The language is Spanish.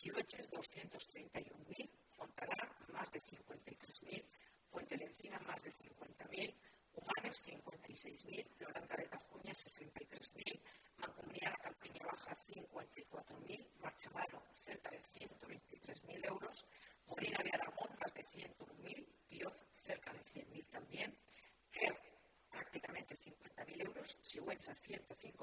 Silueches 231.000, Fontanar más de 53.000, Fuente Lencina más de 50.000, Humanes 56.000, Loranca de Tajuña 63.000, Mancomunidad Campiña Baja 54.000, Marchamalo cerca de 123.000 euros, Molina de Aragón más de 101.000, Pioz cerca de 100.000 también, Quer prácticamente 50.000 euros, Sigüenza 105.000